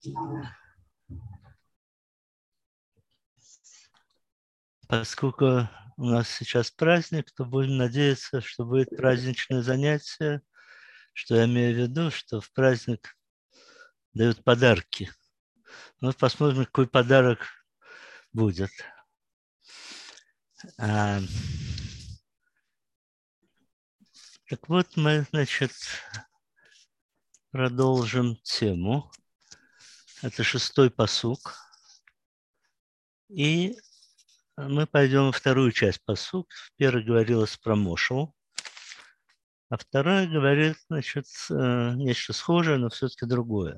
Поскольку у нас сейчас праздник, то будем надеяться, что будет праздничное занятие. Что я имею в виду, что в праздник дают подарки. Ну, посмотрим, какой подарок будет. Так вот, мы, значит, продолжим тему. Это 6-й пасук. И мы пойдем во вторую часть пасук. Первый говорилось про Мошел, а вторая говорит, значит, нечто схожее, но все-таки другое.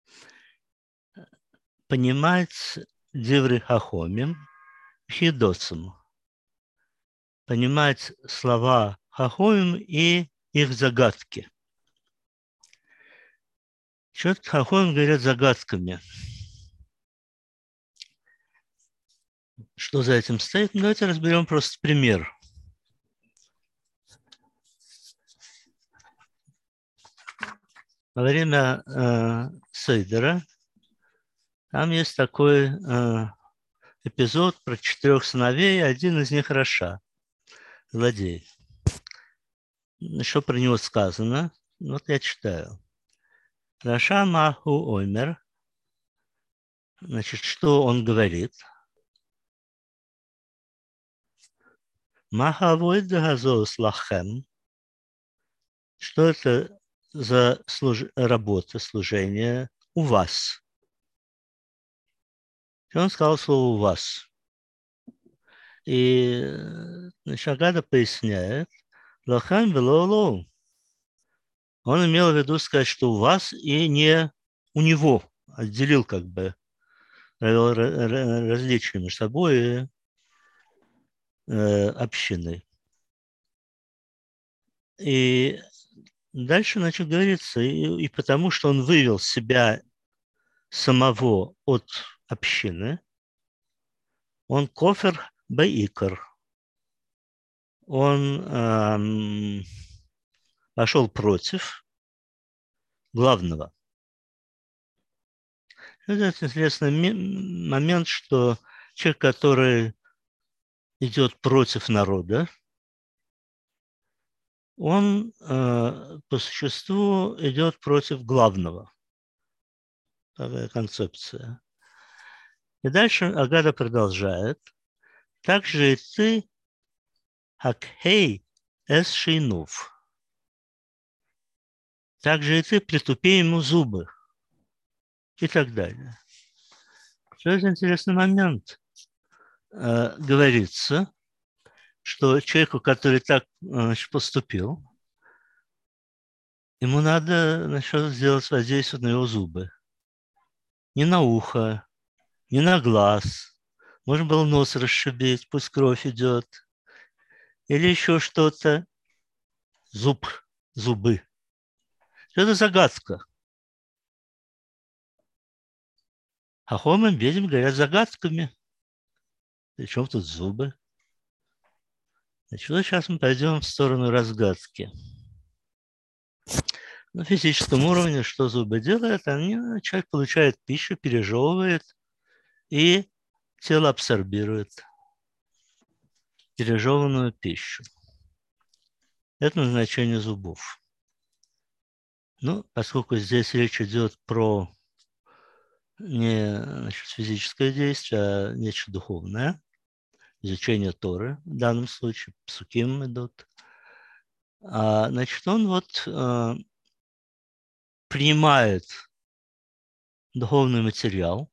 Понимать диври хахомим хидоцем. Понимать слова хахомим и их загадки. Что-то хахомим говорят загадками. Что за этим стоит? Ну, давайте разберем просто пример. Во время Сейдера там есть такой эпизод про 4 сыновей, один из них Раша, злодей. Что про него сказано? Вот я читаю. Раша маху оймер. Значит, что он говорит? Махавой дагазоус лахем. Что это за работа, служение у вас? И он сказал слово «у вас». И Шагада поясняет, лахем вело. Он имел в виду сказать, что у вас и не у него. Отделил как бы, провел различия между собой и общиной. И дальше, значит, говорится, и потому что он вывел себя самого от общины, он кофер баикар. Он пошел против главного. Это интересный момент, что человек, который идет против народа, он по существу идет против главного. Такая концепция. И дальше Агада продолжает. Также и ты, Хакхей эс шейнув. Также и ты притупи ему зубы. И так далее. Что это интересный момент. Говорится, что человеку, который так поступил, ему надо сделать воздействие на его зубы. Не на ухо, не на глаз. Можно было нос расшибить, пусть кровь идет. Или еще что-то. Зубы. Это загадка. Хахомим, видим, говорят загадками. Причем тут зубы? Значит, вот сейчас мы пойдем в сторону разгадки. На физическом уровне что зубы делают? Человек получает пищу, пережевывает, и тело абсорбирует пережеванную пищу. Это назначение зубов. Ну, поскольку здесь речь идет про не физическое действие, а нечто духовное, изучение Торы, в данном случае псуким идут, значит, он вот принимает духовный материал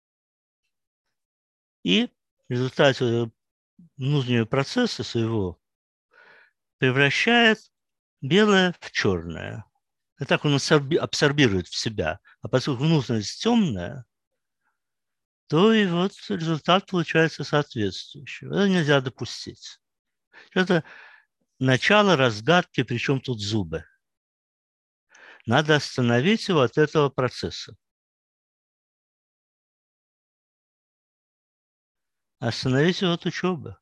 и в результате внутреннего процесса своего превращает белое в черное. И так он абсорбирует в себя. А поскольку внутренность темная, то и вот результат получается соответствующий. Это нельзя допустить. Это начало разгадки, причем тут зубы. Надо остановить его от этого процесса. Остановить его от учебы.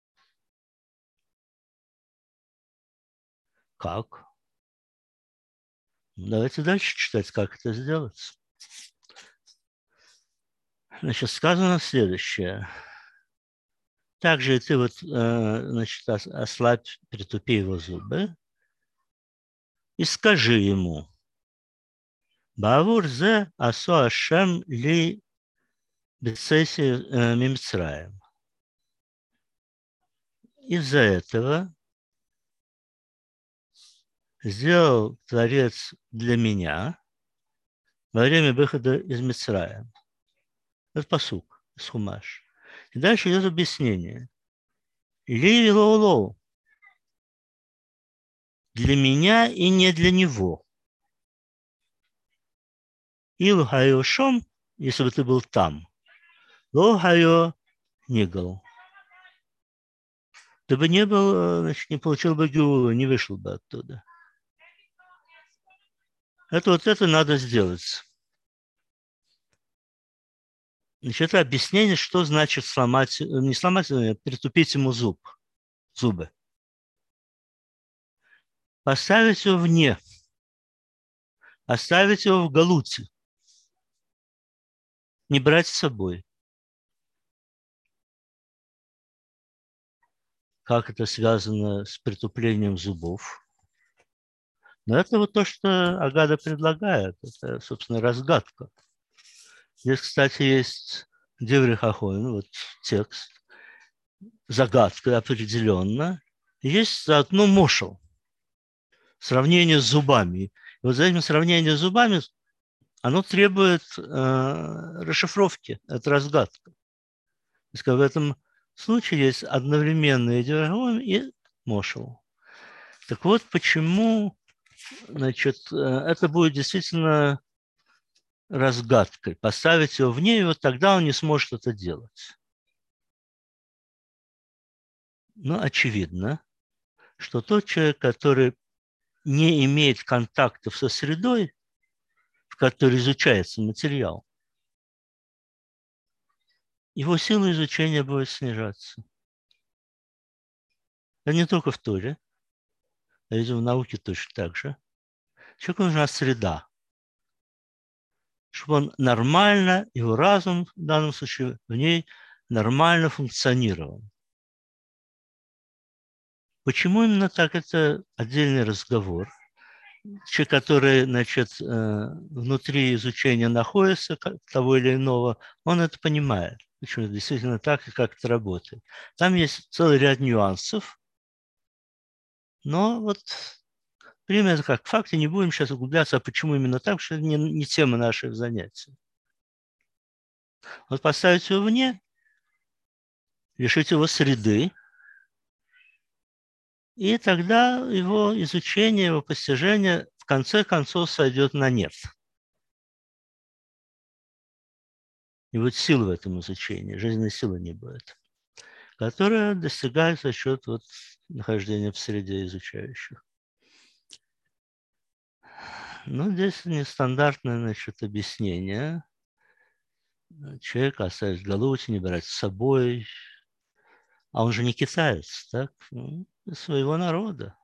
Как? Давайте дальше читать, как это сделать. Значит, сказано следующее. Также ты вот, значит, ослабь, притупи его зубы и скажи ему: Баавур зе асо ашем ли бецеси мимцраем. Из-за этого сделал Творец для меня во время выхода из Мицраем. Это пасук из Хумаш. И дальше идет объяснение. Ли лоу, для меня и не для него. Ил хайо шом, если бы ты был там, ло хайо нигл. Ты бы не был, значит, не получил бы геулу, не вышел бы оттуда. Это вот это надо сделать. Значит, это объяснение, что значит сломать, не сломать, а притупить ему зубы. Поставить его вне, оставить его в галуте, не брать с собой. Как это связано с притуплением зубов? Но это вот то, что Агада предлагает. Это, собственно, разгадка. Здесь, кстати, есть Деври Хахоин, вот текст, загадка определенно. Есть заодно мошел, сравнение с зубами. И вот за этим сравнением с зубами оно требует расшифровки, это разгадка. То есть, в этом случае есть одновременный Деври и мошел. Так вот, почему, значит, это будет действительно разгадкой. Поставить его вне, и вот тогда он не сможет это делать. Но очевидно, что тот человек, который не имеет контактов со средой, в которой изучается материал, его сила изучения будет снижаться. Это не только в Торе, а и в науке точно так же. Человеку нужна среда, чтобы он нормально, его разум в данном случае в ней нормально функционировал. Почему именно так, это отдельный разговор. Человек, который, значит, внутри изучения находится того или иного, он это понимает. Почему это действительно так и как это работает. Там есть целый ряд нюансов, но вот примем это как факт, и не будем сейчас углубляться, а почему именно так, потому что это не тема наших занятий. Вот поставить его вне, лишить его среды, и тогда его изучение, его постижение в конце концов сойдет на нет. Не будет силы в этом изучении, жизненной силы не будет, которая достигается за счет вот нахождения в среде изучающих. Но здесь нестандартное, значит, объяснение. Человек оставить в галуте, не брать с собой. А он же не китаец, так? Ну, своего народа.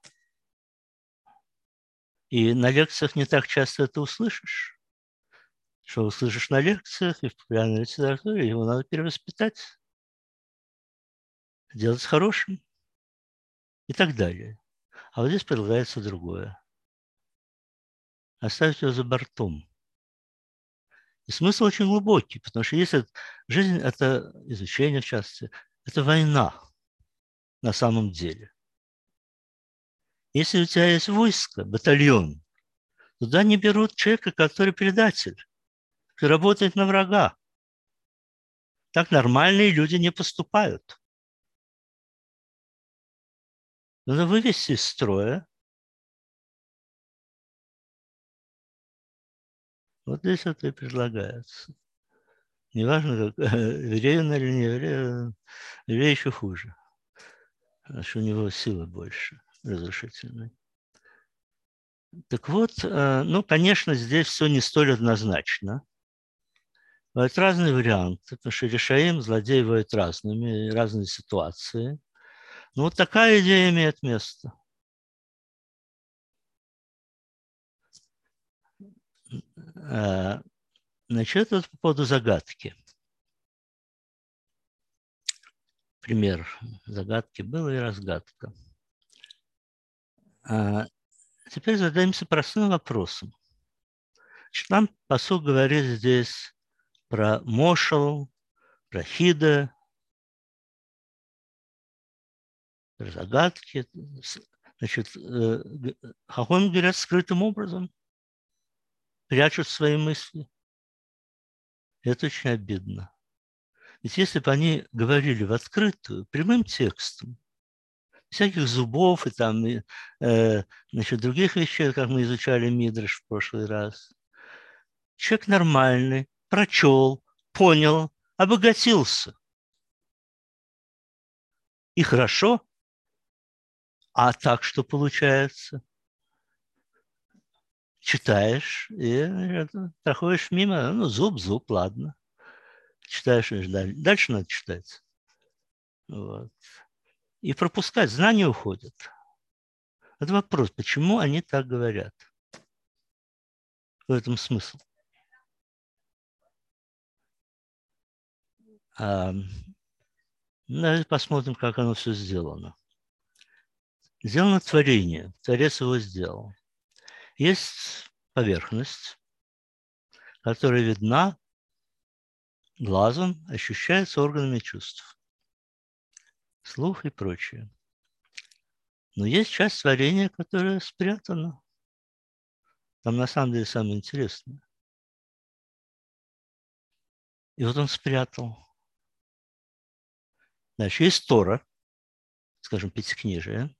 И на лекциях не так часто это услышишь. Что услышишь на лекциях и в популярной литературе, его надо перевоспитать, делать хорошим и так далее. А вот здесь предлагается другое. Оставить его за бортом. И смысл очень глубокий, потому что если жизнь – это изучение, в частности, это война на самом деле. Если у тебя есть войско, батальон, туда не берут человека, который предатель, который работает на врага. Так нормальные люди не поступают. Надо вывести из строя. Вот здесь это и предлагается. Неважно, как еврей он или не еврей, еврей еще хуже. Потому что у него силы больше разрушительной. Так вот, ну, конечно, здесь все не столь однозначно. Бывают разные варианты, потому что решаем злодеи бывают разными, разные ситуации. Но вот такая идея имеет место. Значит, это по поводу загадки. пример загадки был и разгадка. А теперь задаемся простым вопросом. Значит, нам пасук говорит здесь про мошел, про хида, про загадки. Значит, хахоми говорят скрытым образом, прячут свои мысли. Это очень обидно. Ведь если бы они говорили в открытую, прямым текстом, всяких зубов и там, значит, других вещей, как мы изучали Мидраш в прошлый раз, человек нормальный, прочел, понял, обогатился. И хорошо. А так что получается? Читаешь и проходишь мимо, ну, зуб, ладно. Читаешь, и дальше надо читать. Вот. И пропускать, знания уходят. Это вопрос, почему они так говорят? В этом смысл. Давайте посмотрим, как оно все сделано. Сделано творение. Творец его сделал. Есть поверхность, которая видна глазом, ощущается органами чувств. Слух и прочее. Но есть часть творения, которая спрятана. Там на самом деле самое интересное. И вот он спрятал. Значит, есть Тора, скажем, Пятикнижие.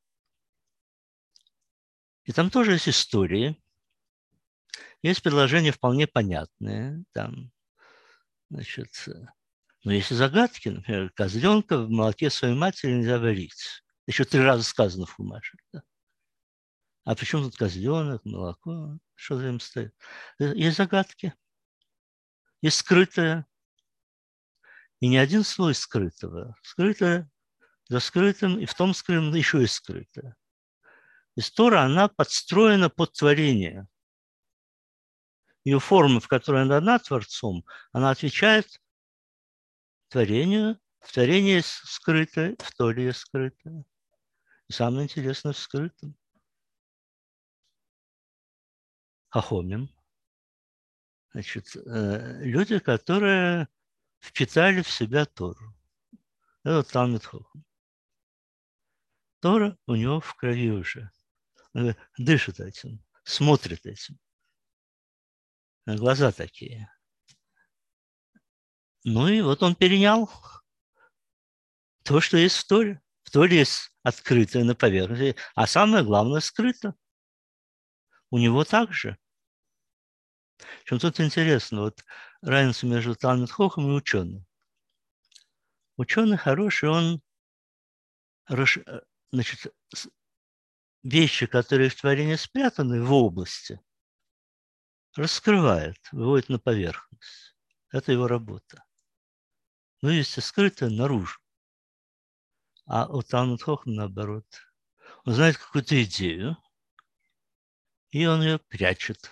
И там тоже есть истории. Есть предложения вполне понятные. Там, значит, но есть и загадки. Например, козленка в молоке своей матери нельзя варить. Еще 3 раза сказано в Хумаше. Да? А при чем тут козленок, молоко? Что за ним стоит? Есть загадки. Есть скрытое. И не один слой скрытого. Скрытое за скрытым, и в том скрытом еще есть скрытое. Тора, она подстроена под творение. Ее форма, в которой она дана Творцом, она отвечает творению. В творении есть скрытое, в Торе есть скрытое. И самое интересное в скрытом. Хахомим. Значит, люди, которые впитали в себя Тору. Это Талмид Хохам. Тора у него в крови уже. Он дышит этим, смотрит этим. Глаза такие. Ну и вот он перенял то, что есть в Торе. В Торе есть открытое на поверхности, а самое главное скрыто. У него также. Причем тут интересно, вот разница между Талмид Хохом и ученым. Ученый хороший, он, значит, вещи, которые в творении спрятаны в области, раскрывает, выводит на поверхность. Это его работа. Но есть и скрытое наружу. А у Талмид Хохама наоборот. Он знает какую-то идею, и он ее прячет.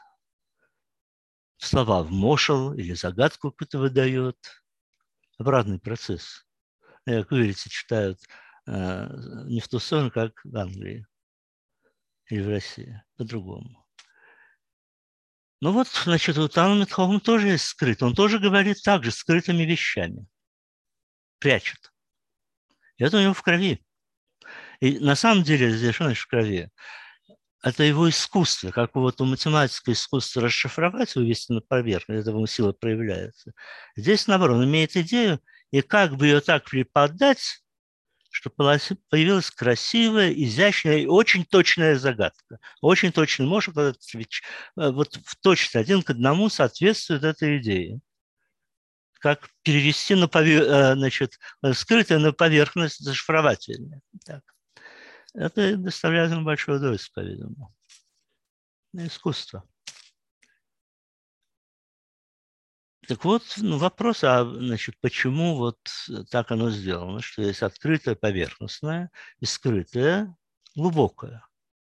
Слова вмошал или загадку какую-то выдает. Обратный процесс. Как вы видите, читают не в ту сторону, как в Англии или в России, по-другому. Ну вот, значит, у Талмид Хохам тоже есть скрыто. Он тоже говорит так же, скрытыми вещами. Прячет. И это у него в крови. И на самом деле здесь что значит в крови? Это его искусство, как вот у математического искусства расшифровать, вывести на поверхность, это его сила проявляется. Здесь, наоборот, он имеет идею, и как бы ее так преподать, чтобы появилась красивая, изящная и очень точная загадка. Очень точно может вот в точности один к одному соответствует этой идее. Как перевести на значит, скрытое на поверхность зашифровательное. Так. Это доставляет ему большое удовольствие, по-видимому. Искусство. Так вот, вопрос, значит, почему вот так оно сделано, что есть открытое поверхностное и скрытое глубокое.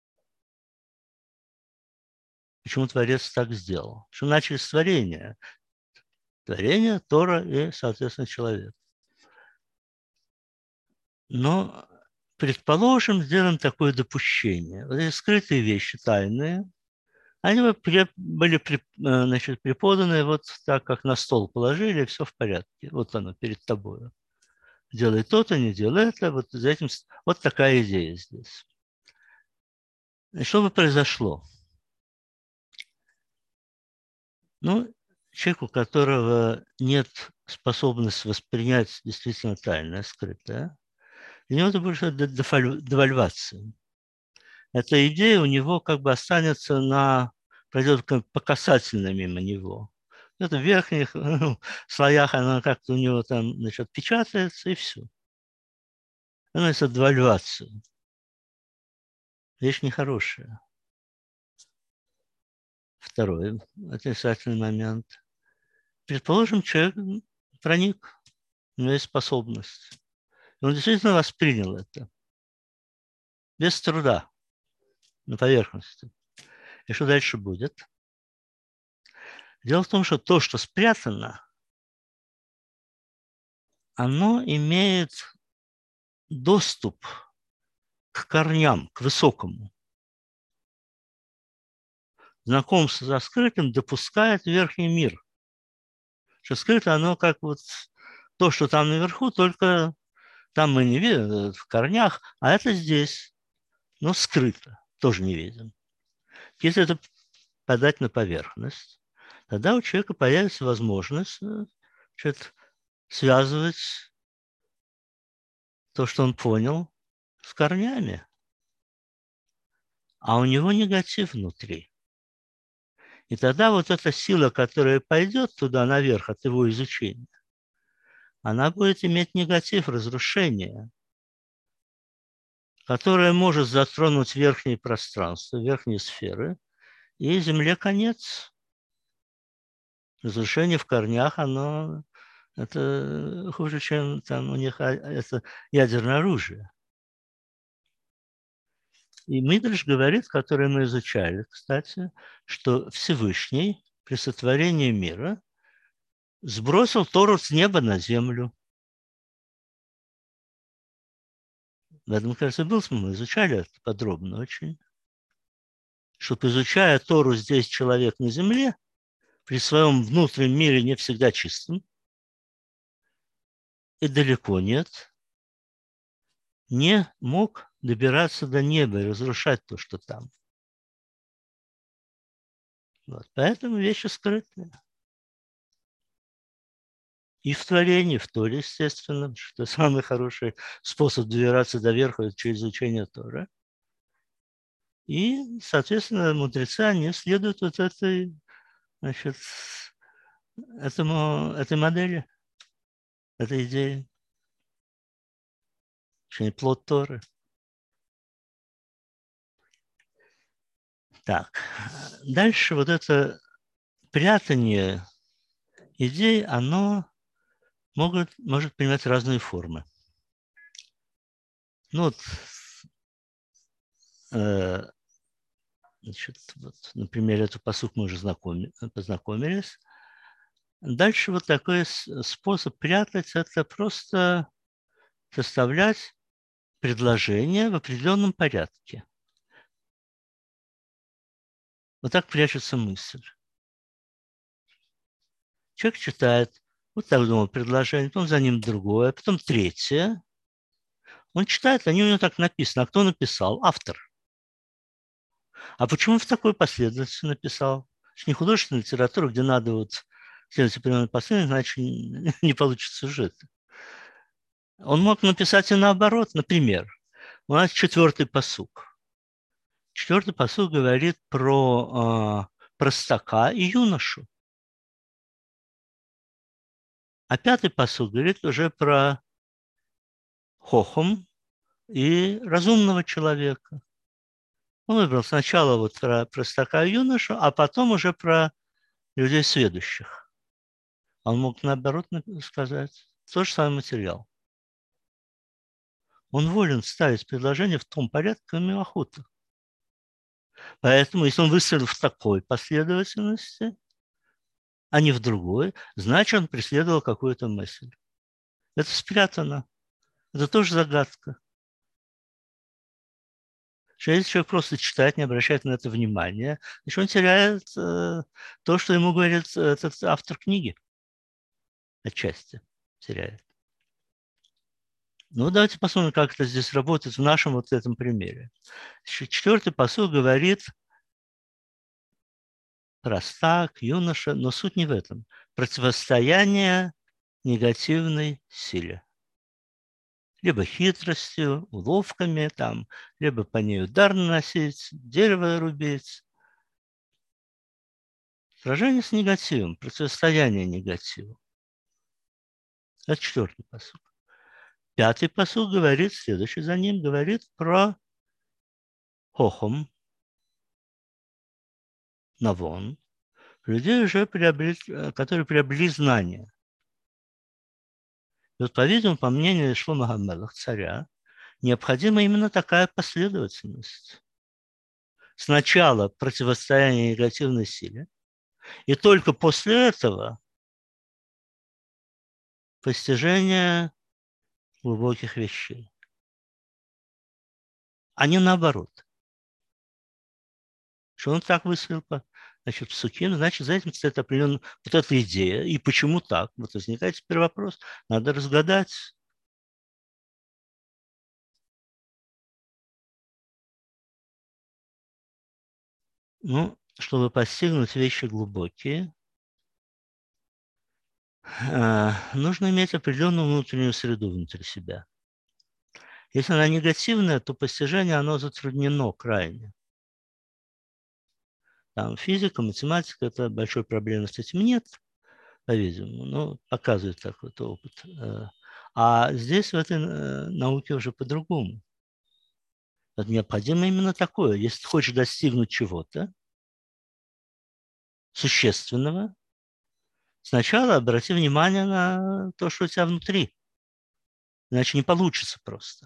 Почему Творец так сделал? Почему начали с творения? Творение, Тора и, соответственно, человек. Но, предположим, сделаем такое допущение. Вот эти скрытые вещи, тайные, они были значит, преподаны вот так, как на стол положили, и все в порядке. Вот оно перед тобой. Делай то-то, не делай это. Вот, за этим, вот такая идея здесь. И что бы произошло? Ну, человек, у которого нет способности воспринять действительно тайное, скрытое, для него это будет девальвация. Эта идея у него как бы останется пройдет как по касательной мимо него. Это в верхних слоях она как-то у него там, значит, печатается, и все. Она это девальвация. Вещь нехорошая. Второй отрицательный момент. Предположим, человек проник, у него есть способность. И он действительно воспринял это. Без труда, на поверхности. И что дальше будет? Дело в том, что то, что спрятано, оно имеет доступ к корням, к высокому. Знакомство со скрытым допускает верхний мир. Что скрыто, оно как вот то, что там наверху, только там мы не видим, в корнях, а это здесь, но скрыто, тоже не видим. Если это подать на поверхность, тогда у человека появится возможность связывать то, что он понял, с корнями. А у него негатив внутри. И тогда вот эта сила, которая пойдет туда наверх от его изучения, она будет иметь негатив, разрушение, которое может затронуть верхние пространства, верхние сферы, и Земле конец. Разрушение в корнях, оно это хуже, чем там у них это ядерное оружие. И Мидриш говорит, который мы изучали, кстати, что Всевышний при сотворении мира сбросил Тору с неба на землю. В этом, кажется, был смысл. Мы изучали это подробно очень. Чтобы, изучая Тору здесь человек на земле, при своем внутреннем мире не всегда чистым, и далеко нет, не мог добираться до неба и разрушать то, что там. Вот. Поэтому вещи скрытые. И в творении, в Торе, естественно, что самый хороший способ добираться до верха – это через изучение Торы. И, соответственно, мудрецы, они следуют вот этой, значит, этой модели, этой идее. Очень плод Торы. Так, дальше вот это прятание идей, оно может принимать разные формы. Ну вот, значит, вот, например, эту пасук мы уже познакомились. Дальше вот такой способ прятать – это просто составлять предложение в определенном порядке. Вот так прячется мысль. Человек читает, вот так думал предложение, потом за ним другое, потом третье. Он читает, они у него так написано. А кто написал? Автор. А почему в такой последовательности написал? Это не художественная литература, где надо вот следовать определенной последовательности, иначе не получится сюжет. Он мог написать и наоборот. Например, у нас 4-й пасук. 4-й пасук говорит про простака и юношу. А 5-й пасук говорит уже про хохом и разумного человека. Он выбрал сначала вот про простака и юношу, а потом уже про людей сведущих. Он мог наоборот сказать. Тот же самый материал. Он волен ставить предложение в том порядке, как ему охота. Поэтому, если он выстрелил в такой последовательности, а не в другой, значит, он преследовал какую-то мысль. Это спрятано. Это тоже загадка. Если человек просто читает, не обращает на это внимания, значит, он теряет то, что ему говорит этот автор книги. Отчасти теряет. Ну, давайте посмотрим, как это здесь работает в нашем вот этом примере. Четвертый посыл говорит простак, юноша, но суть не в этом. Противостояние негативной силе. Либо хитростью, уловками, там, либо по ней удар наносить, дерево рубить. Сражение с негативом, противостояние негативу. Это четвертый посыл. Пятый посыл говорит, следующий за ним, говорит про хохом, навон, людей, уже которые приобрели знания. И вот, по-видимому, по мнению Шломо га-Мелеха, царя, необходима именно такая последовательность. Сначала противостояние негативной силе, и только после этого постижение глубоких вещей. А не наоборот. Что он так высвел, значит, в Суким, значит, за этим стоит определенная вот эта идея. И почему так? Вот возникает теперь вопрос. Надо разгадать. Ну, чтобы постигнуть вещи глубокие, нужно иметь определенную внутреннюю среду внутри себя. Если она негативная, то постижение, оно затруднено крайне. Там физика, математика – это большой проблемы с этим нет, по-видимому, но показывает такой опыт. А здесь в этой науке уже по-другому. Это необходимо именно такое. Если ты хочешь достигнуть чего-то существенного, сначала обрати внимание на то, что у тебя внутри. Иначе не получится просто.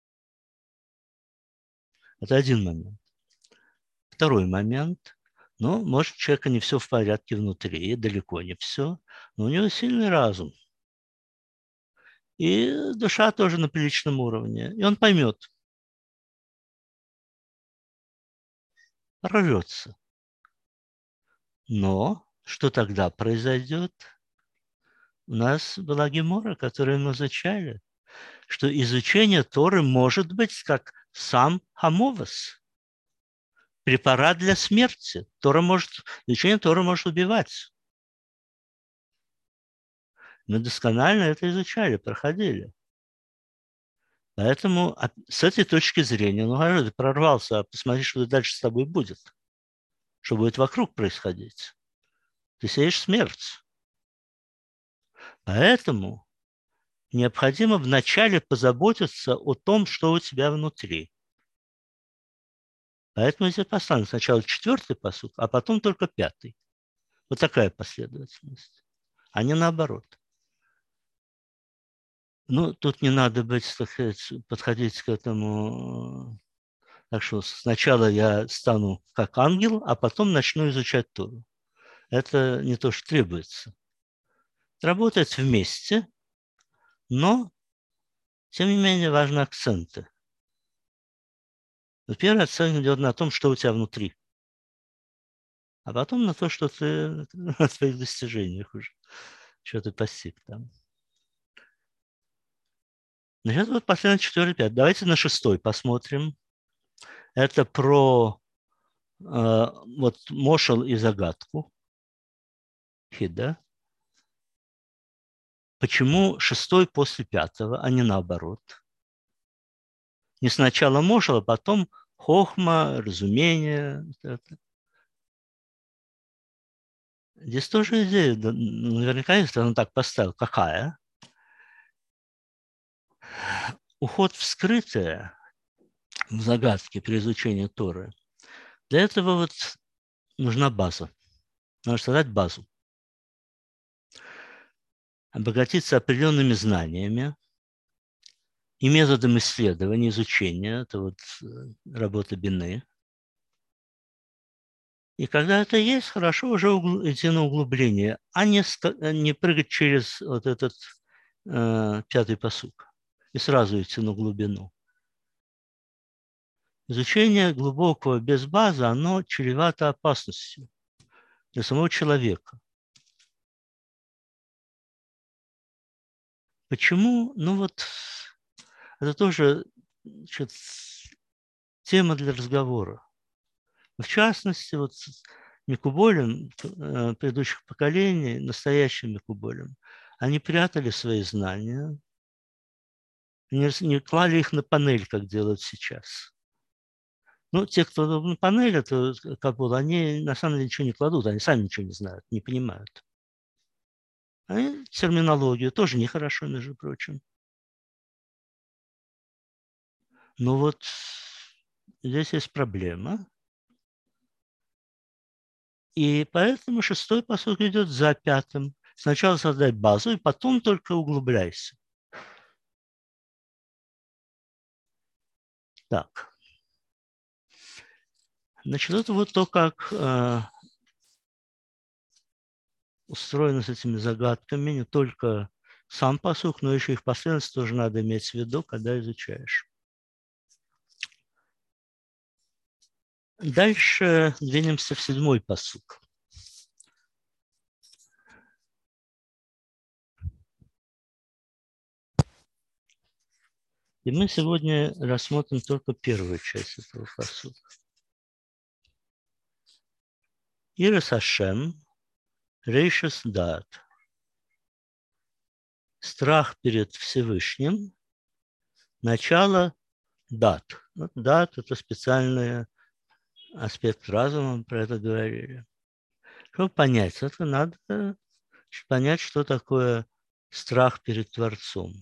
Это один момент. Второй момент. Ну, может, у человека не все в порядке внутри, далеко не все, но у него сильный разум. И душа тоже на приличном уровне. И он поймет, прорвется. Но что тогда произойдет? У нас была гемора, которую мы изучали, что изучение Торы может быть как сам хамовас, препарат для смерти. Изучение Торы может убивать. Мы досконально это изучали, проходили. Поэтому с этой точки зрения, ну, ты прорвался, а посмотри, что дальше с тобой будет. Что будет вокруг происходить. Ты сеешь смерть. Поэтому необходимо вначале позаботиться о том, что у тебя внутри. Поэтому здесь поставлен сначала четвертый посуд, а потом только пятый. Вот такая последовательность. А не наоборот. Ну, тут не надо быть, так сказать, подходить к этому. Так что сначала я стану как ангел, а потом начну изучать Тору. Это не то, что требуется. Работать вместе, но, тем не менее, важны акценты. Первый акцент идет на том, что у тебя внутри. А потом на то, что ты на твоих достижениях уже. Что ты постиг там. Значит, вот последний 4, 5. Давайте на 6 посмотрим. Это про вот Мошел и загадку. Хида. Почему 6 после 5, а не наоборот? Не сначала Мошел, а потом хохма, разумение. Здесь тоже идея, наверняка, если он так поставил, какая? Уход в скрытое, в загадке при изучении Торы. Для этого вот нужна база. Нужно создать базу. Обогатиться определенными знаниями и методом исследования, изучения. Это вот работа Бины. И когда это есть, хорошо уже идти на углубление, а не прыгать через вот этот 5 пасук. и сразу идти на глубину. Изучение глубокого без базы, оно чревато опасностью для самого человека. Почему? Ну вот, это тоже, значит, тема для разговора. В частности, вот микуболем предыдущих поколений, настоящим микуболем, они прятали свои знания, не клали их на панель, как делают сейчас. Ну, те, кто на панель, это Кабул, они на самом деле ничего не кладут, они сами ничего не знают, не понимают. Они терминологию тоже нехорошо, между прочим. Но вот здесь есть проблема. И поэтому 6-й пасук идет за 5-м. Сначала создай базу, и потом только углубляйся. Так. Значит, это вот то, как устроено с этими загадками. Не только сам пасук, но еще их последовательность тоже надо иметь в виду, когда изучаешь. Дальше двинемся в 7-й пасук. И мы сегодня рассмотрим только первую часть этого пасука. Ирес Ашем, Рейшес Дат. Страх перед Всевышним, начало дат. Вот дат – это специальный аспект разума, мы про это говорили. Чтобы понять, это надо понять, что такое страх перед Творцом.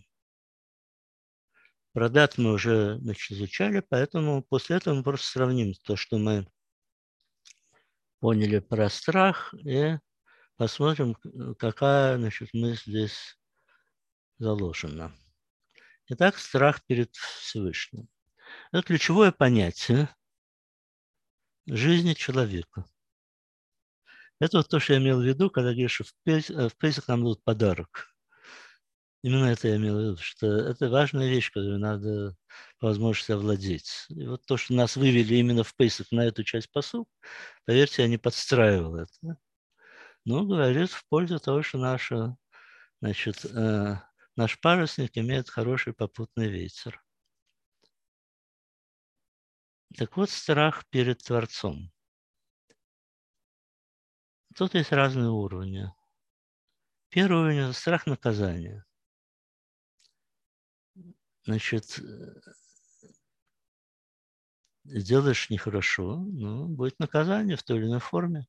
Про дат мы уже изучали, поэтому после этого мы просто сравним то, что мы поняли про страх, и посмотрим, какая мысль здесь заложена. Итак, страх перед Всевышним. Это ключевое понятие жизни человека. Это вот то, что я имел в виду, когда говоришь, что в Песах нам дадут подарок. Именно это я имел в виду, что это важная вещь, которую надо по возможности овладеть. И вот то, что нас вывели именно в Песах на эту часть пасук, поверьте, я не подстраивал это. Но говорит в пользу того, что наш парусник имеет хороший попутный ветер. Так вот, страх перед Творцом. Тут есть разные уровни. Первый уровень – это страх наказания. Значит, сделаешь нехорошо, но будет наказание в той или иной форме.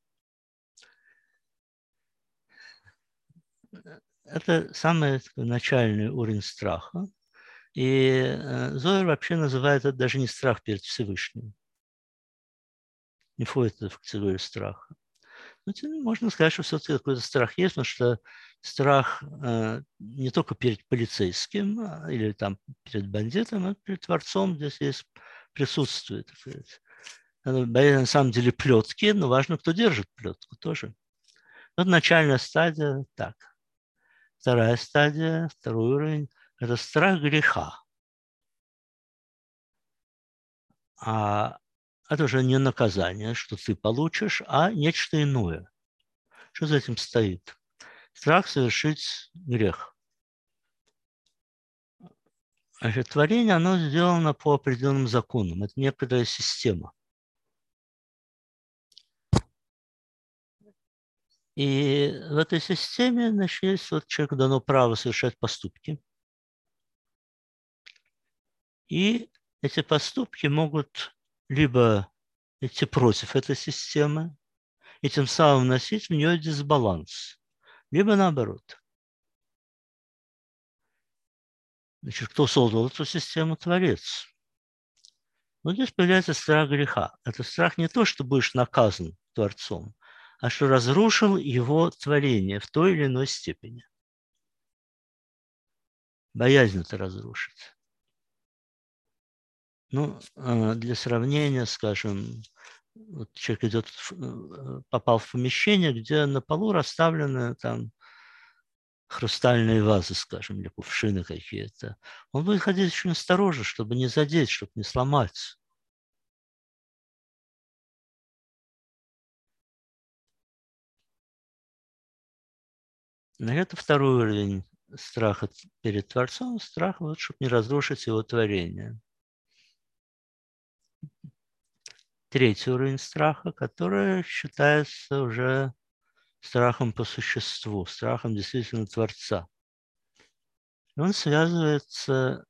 Это самый такой начальный уровень страха. И Зоэр вообще называет это даже не страх перед Всевышним. Не входит это в категорию страха. Но можно сказать, что все-таки какой-то страх есть, потому что страх не только перед полицейским или там перед бандитом, а перед Творцом здесь есть, присутствует. Боязнь на самом деле плетки, но важно, кто держит плетку тоже. Вот начальная стадия так. Вторая стадия, второй уровень – это страх греха. А это уже не наказание, что ты получишь, а нечто иное. Что за этим стоит? Страх совершить грех. Значит, творение, оно сделано по определенным законам. Это некоторая система. И в этой системе, значит, есть вот человеку дано право совершать поступки. И эти поступки могут либо идти против этой системы и тем самым вносить в нее дисбаланс, либо наоборот. Значит, кто создал эту систему? Творец. Но здесь появляется страх греха. Это страх не то, что будешь наказан Творцом, а что разрушил его творение в той или иной степени. Боязнь это разрушить. Ну, для сравнения, скажем, вот человек попал в помещение, где на полу расставлены там хрустальные вазы, скажем, или кувшины какие-то. Он будет ходить очень осторожно, чтобы не задеть, чтобы не сломать. Но это второй уровень страха перед Творцом, страх, вот, чтобы не разрушить его творение. Третий уровень страха, который считается уже страхом по существу, страхом действительно Творца. И он связывается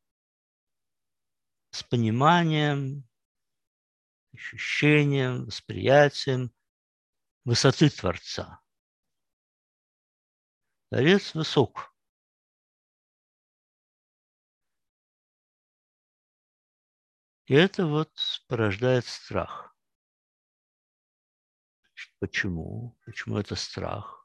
с пониманием, ощущением, восприятием высоты Творца. Творец высок. И это вот порождает страх. Почему? Почему это страх?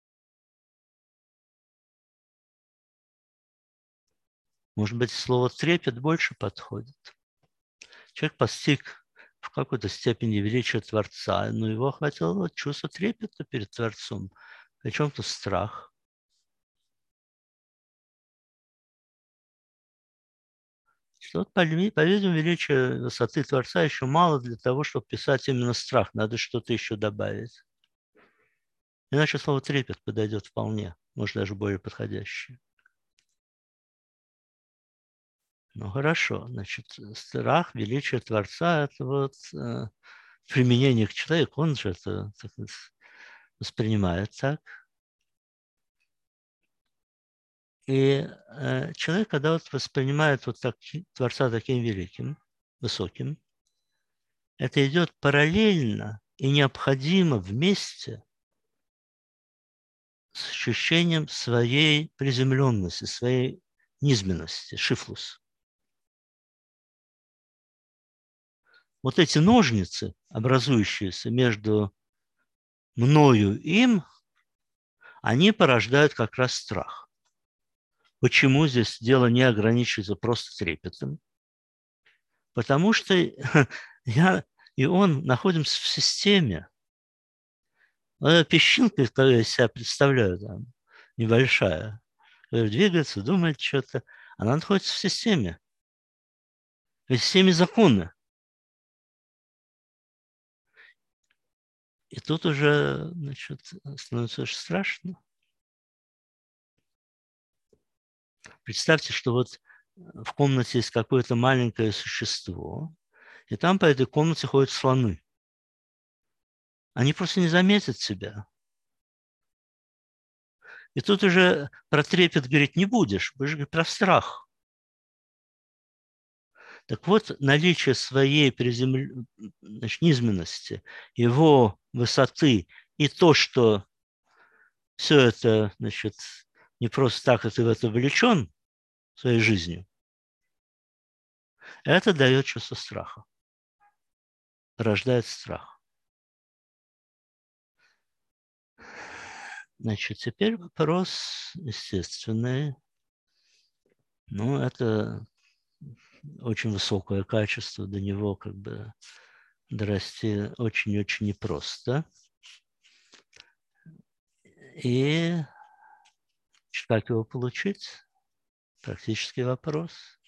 Может быть, слово «трепет» больше подходит. Человек постиг в какой-то степени величие Творца, но его охватило чувство трепета перед Творцом, причем тут страх. Что, по-видимому, величие высоты Творца еще мало для того, чтобы писать именно страх. Надо что-то еще добавить. Иначе слово «трепет» подойдет вполне, может, даже более подходящее. Ну, хорошо. Значит, страх, величие Творца – это вот применение к человеку. Он же это так, воспринимает так. И человек, когда вот воспринимает вот так, Творца таким великим, высоким, это идет параллельно и необходимо вместе с ощущением своей приземленности, своей низменности, шифлус. Вот эти ножницы, образующиеся между мною и им, они порождают как раз страх. Почему здесь дело не ограничивается просто трепетом? Потому что я и он находимся в системе. Песчинка, которую я себя представляю, там, небольшая, которая двигается, думает что-то, она находится в системе. В системе закона. И тут уже, значит, становится очень страшно. Представьте, что вот в комнате есть какое-то маленькое существо, и там по этой комнате ходят слоны. Они просто не заметят себя. И тут уже про трепет говорить не будешь, будешь говорить про страх. Так вот, наличие своей значит, низменности, его высоты и то, что все это, значит, не просто так, ты в это влечен своей жизнью, это дает чувство страха, рождает страх. Значит, теперь вопрос естественный. Ну, это очень высокое качество, до него как бы дорасти очень-очень непросто. И как его получить? Практический вопрос.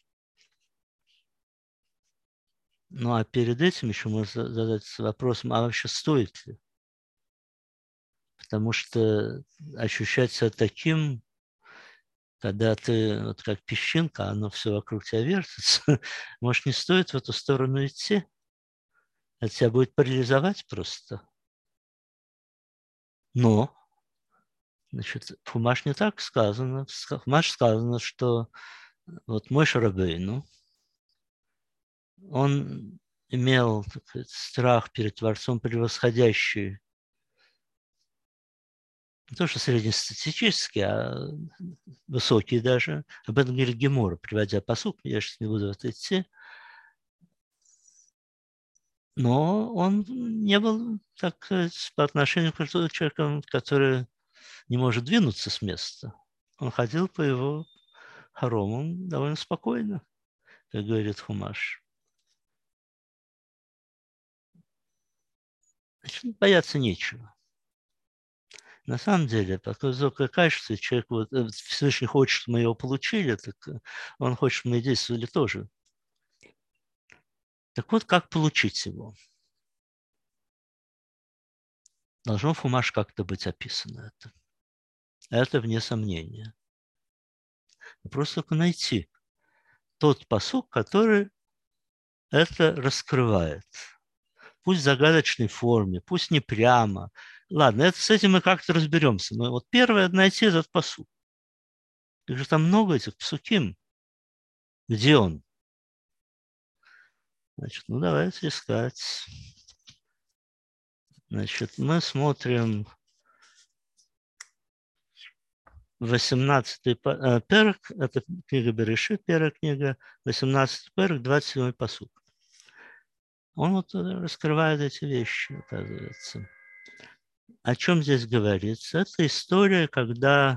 Ну, а перед этим еще можно задаться вопросом, а вообще стоит ли? Потому что ощущать себя таким, когда ты вот как песчинка, оно все вокруг тебя вертится, может, не стоит в эту сторону идти? Это тебя будет парализовать просто. Но, значит, в Хумаш не так сказано. В Хумаш сказано, что вот Моше Рабейну, он имел так сказать, страх перед Творцом, превосходящий не то, что среднестатистический, а высокий даже. Об этом говорит Гемора, приводя посук, я сейчас не буду в это идти. Но он не был, так сказать, по отношению к человеку, который не может двинуться с места. Он ходил по его хоромам довольно спокойно, как говорит Хумаш. Значит, бояться нечего. На самом деле, по высокое качество, человек вот, Всевышний хочет, чтобы мы его получили, так он хочет, чтобы мы действовали тоже. Так вот, как получить его? Должно в Хумаш как-то быть описано это. Это вне сомнения. Просто только найти тот пасук, который это раскрывает. Пусть в загадочной форме, пусть не прямо. Ладно, с этим мы как-то разберемся. Но вот первое – найти этот пасук. Их же там много этих псуким. Где он? Значит, ну давайте искать. Значит, мы смотрим 18-й перек, это книга Берешит, первая книга, 18-й перек, 27-й пасук. Он вот раскрывает эти вещи, оказывается. О чем здесь говорится? Это история, когда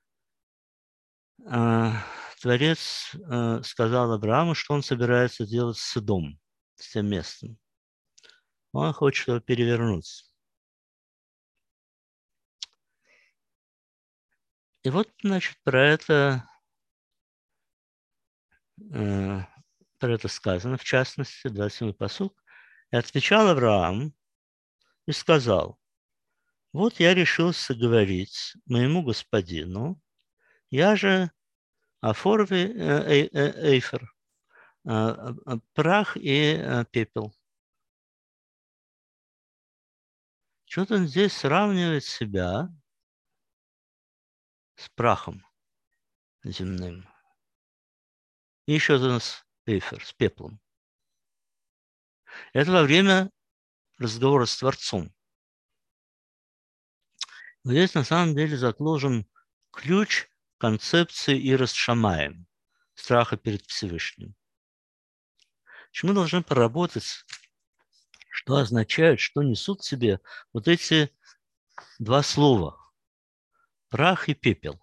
Творец сказал Аврааму, что он собирается делать с Содом, с тем местом. Он хочет его перевернуть. И вот, значит, про это сказано, в частности, 27-й пасук. И отвечал Авраам и сказал: вот я решился говорить моему господину, я же Афорви Эйфер, прах и пепел. Что-то он здесь сравнивает себя с прахом земным. И еще у нас эйфер, с пеплом. Это во время разговора с Творцом. Здесь на самом деле заложен ключ концепции Ирос Шамаем, страха перед Всевышним. Мы должны поработать, что означают, что несут в себе вот эти два слова – прах и пепел.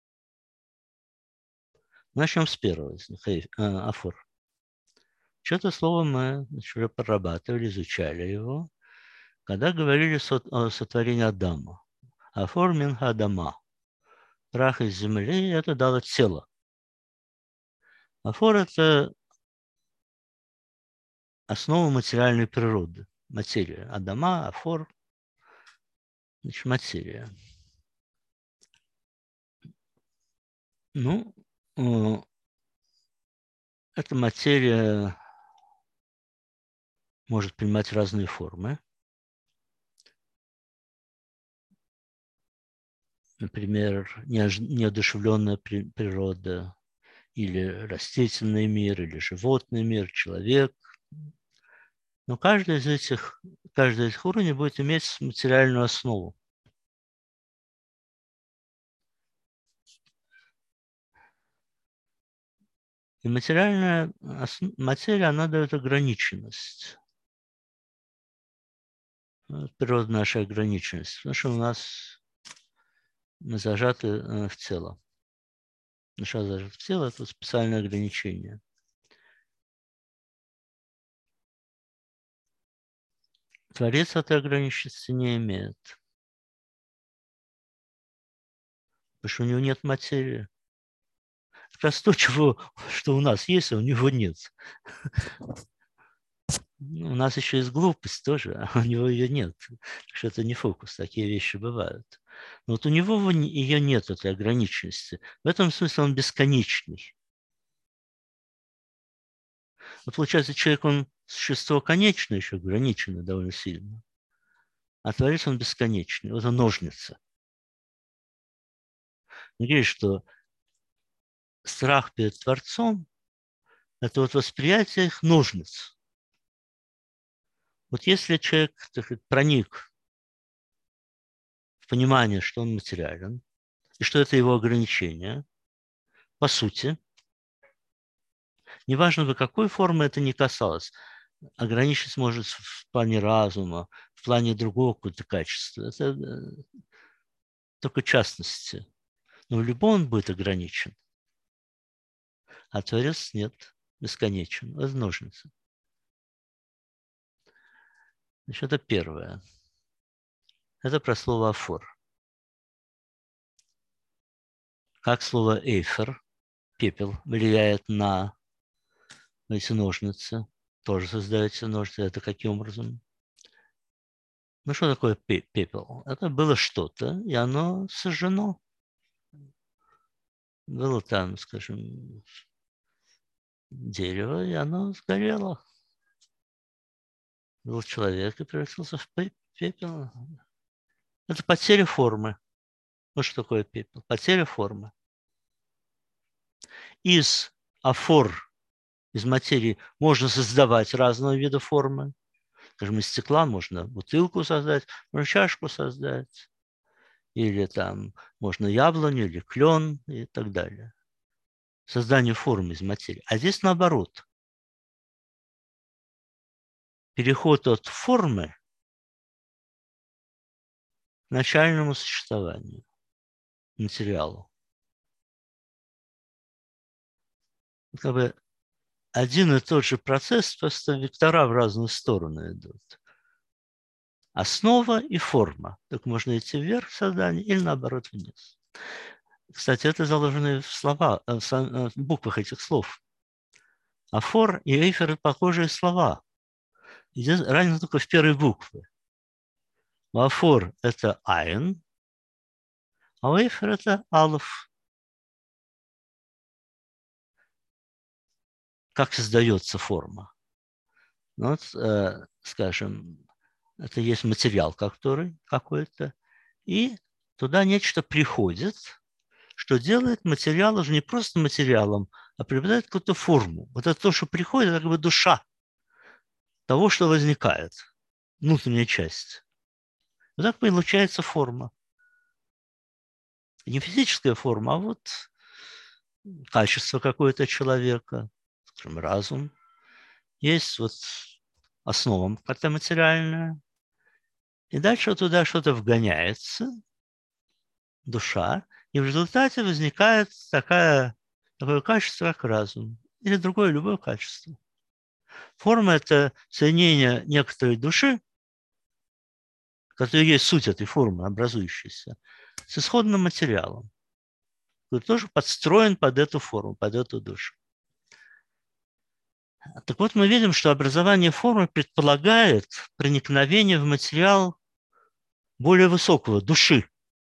Начнем с первого из них, афор. Что-то слово мы уже прорабатывали, изучали его, когда говорили о сотворении Адама. Афор мин Адама. Прах из земли – это дало тело. Афор – это основа материальной природы. Материя. Адама, афор – значит, материя. Ну, эта материя может принимать разные формы. Например, неодушевленная природа, или растительный мир, или животный мир, человек. Но каждый из этих уровней будет иметь материальную основу. И материальная материя, она дает ограниченность. Природа наша ограниченность. Потому что у нас мы зажаты в тело. Душа зажата в тело – это специальное ограничение. Творец этой ограниченности не имеет. Потому что у него нет материи. Как раз то, что у нас есть, а у него нет. У нас еще есть глупость тоже, а у него ее нет. Так что это не фокус, такие вещи бывают. Но вот у него ее нет, этой ограниченности. В этом смысле он бесконечный. Вот получается, человек, он существо конечное, еще ограниченное довольно сильно. А Творец, он бесконечный. Вот он ножница. Он говорит, что страх перед Творцом – это вот восприятие их ножниц. Вот если человек, так сказать, проник в понимание, что он материален, и что это его ограничение, по сути, неважно, бы какой формы это ни касалось, ограничить может в плане разума, в плане другого какого-то качества. Это только частности. Но в любом он будет ограничен. А Творец нет, бесконечен, возможности. Значит, это первое. Это про слово афор. как слово «эйфер», пепел, влияет на эти ножницы. Тоже создаются ножницы. Это каким образом? Ну, что такое пепел? Это было что-то, и оно сожжено. Было там, скажем, дерево, и оно сгорело. Был человек и превратился в пепел. Это потеря формы. Вот что такое пепел. Потеря формы. Из афор, из материи можно создавать разного вида формы. Скажем, из стекла можно бутылку создать, можно чашку создать. Или там можно яблоню, или клен и так далее. Создание формы из материи. А здесь наоборот. Переход от формы к начальному существованию, материалу. Как бы один и тот же процесс, просто вектора в разные стороны идут. Основа и форма. Так можно идти вверх в создании или наоборот вниз. Кстати, это заложено в буквах этих слов. Афор и эйфер – это похожие слова. Здесь разница только в первой букве. У афор – это айн, а у эйфер – это алф. Как создается форма? Ну, вот, скажем, это есть материал который какой-то, и туда нечто приходит, что делает материал уже не просто материалом, а приобретает какую-то форму. Вот это то, что приходит, это как бы душа того, что возникает, внутренняя часть. Вот так получается форма. Не физическая форма, а вот качество какое-то человека, скажем, разум. Есть вот основа какая-то материальная, и дальше туда что-то вгоняется, душа, и в результате возникает такое качество, как разум, или другое любое качество. Форма – это соединение некоторой души, которая есть суть этой формы, образующейся, с исходным материалом, который тоже подстроен под эту форму, под эту душу. Так вот, мы видим, что образование формы предполагает проникновение в материал более высокого, души.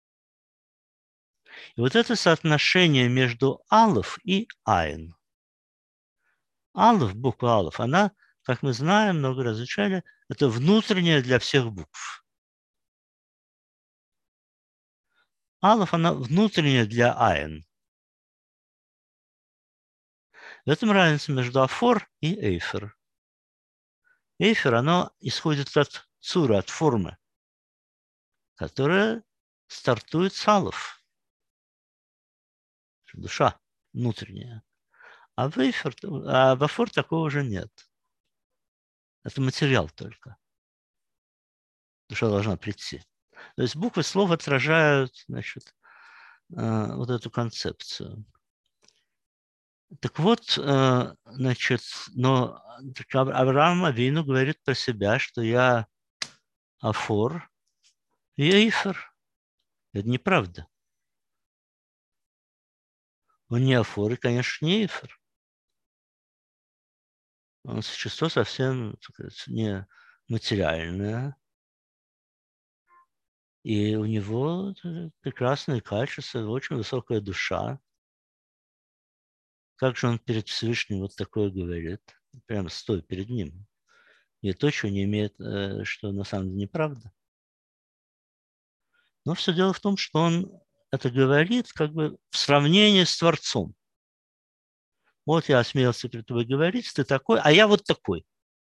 И вот это соотношение между алов и айн. Алов, буква алов, она, как мы знаем, много раз изучали, это внутренняя для всех букв. Алов, она внутренняя для айн. В этом разница между афор и эйфер. Эйфер, оно исходит от цура, от формы, которая стартует с алов. Душа внутренняя. А в афор такого уже нет. Это материал только. Душа должна прийти. То есть буквы слов отражают, значит, вот эту концепцию. Так вот, значит, но Авраам Авину говорит про себя, что я афор и эйфер. Это неправда. Он не афор и, конечно, не эйфер. Он существо совсем, так сказать, не материальное. И у него прекрасные качества, очень высокая душа. Как же он перед Всевышним вот такое говорит? Прямо стоя перед ним. И то, что не имеет, что на самом деле неправда. Но все дело в том, что он это говорит как бы в сравнении с Творцом. Вот я осмелился перед тобой говорить, ты такой, а я вот такой.